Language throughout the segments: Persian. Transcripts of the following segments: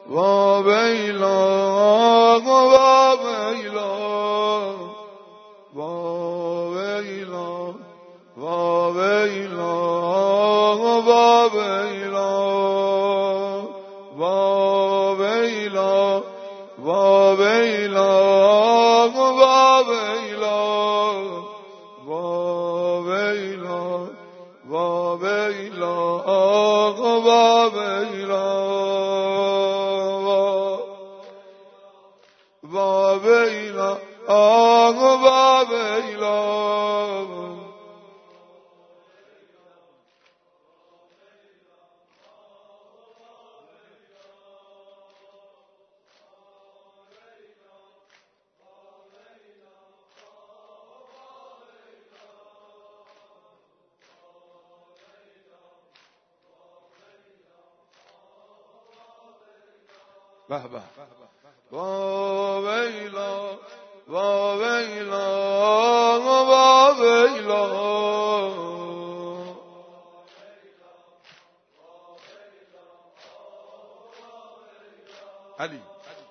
وا ویلا وا ویلا وا ویلا وا ویلا وا ویلا وا ویلا وا ویلا وا ویلا وا ویلا وا ویلا وا ویلا ویلا آقا ویلا به به وا ویلا وا ویلا وا ویلا علی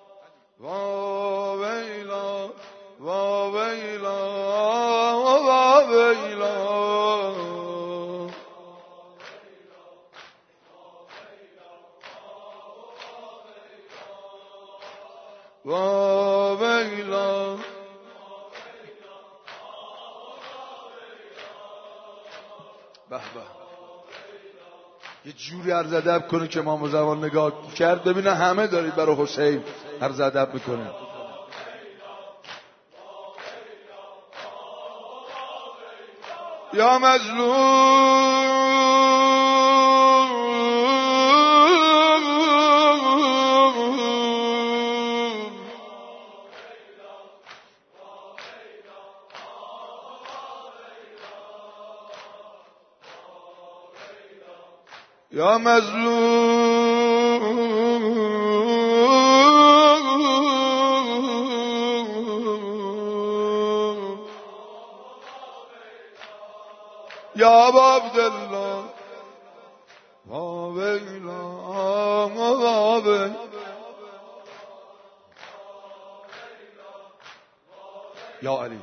وا ویلا وا ویلا وا ویلا وا ویلا به به یه جوری عرض ادب کنه که امام زمان نگاه کرد ببینه همه دارید برای حسین عرض ادب میکنه. یا مظلوم یا مظلوم یا عبدالله وا ویلا وا ویلا یا علی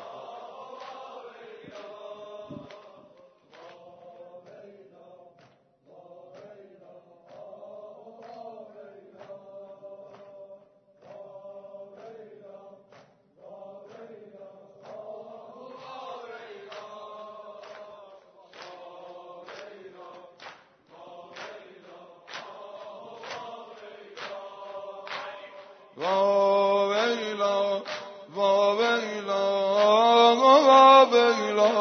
وا ویلا وا ویلا وا ویلا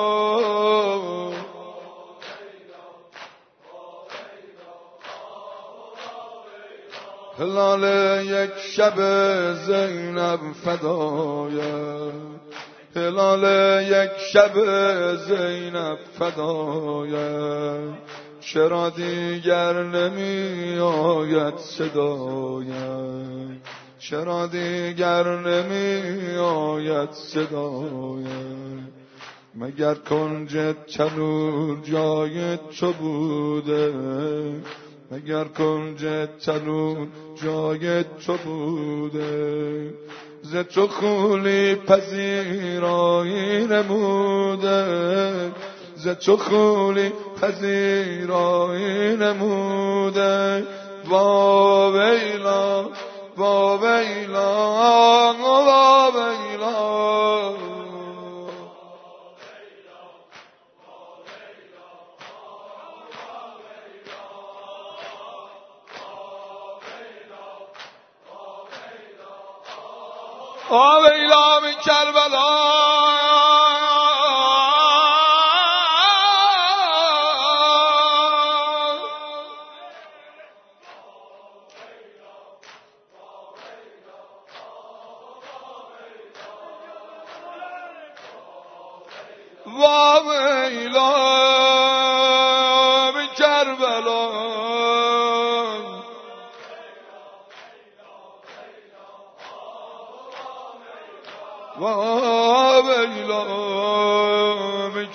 هلال یک شب زینب فدایه هلال یک شب زینب فدایه چرا دیگر نمی آید صدایه چرا دیگر نمی آید صدایه مگر کنج تنور جای تو بوده مگر کنج تنور جای تو بوده ز تو خولی پذیرایی نموده ز تو خولی پذیرایی نموده وا ویلا وا ویلا وا ویلا وا ویلا من کربلا وا ویلا من کربلا وا ویلا من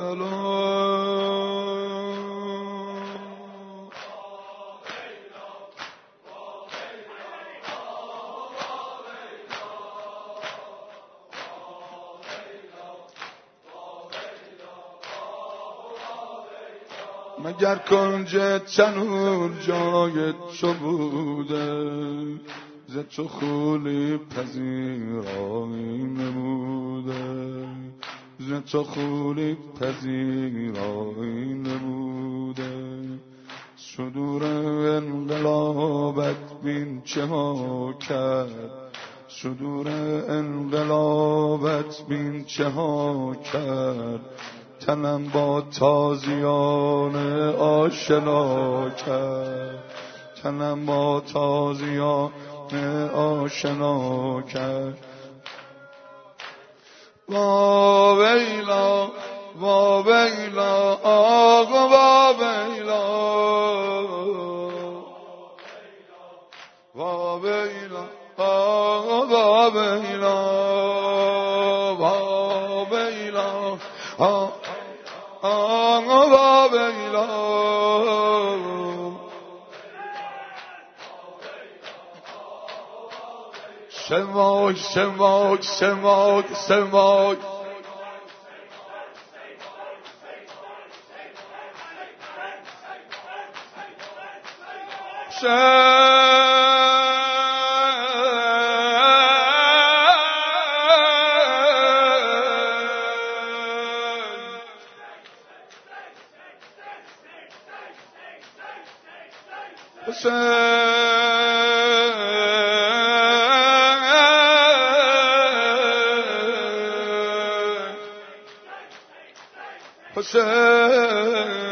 کربلا مگر کنج تنور جای تو بوده، ز تو خولی پذیرایی نموده، ز تو خولی پذیرایی نموده. صدور انقلابت بین چه ها کرد، صدور انقلابت بین چه ها کرد. تنم با تازیان آشنا کرد، تنم با تازیان آشنا کرد. وا ویلا وا ویلا آقا وا ویلا، وا ویلا آقا وا ویلا، وا ویلا آقا وا ویلا. سماک سماک سماک سماک حسین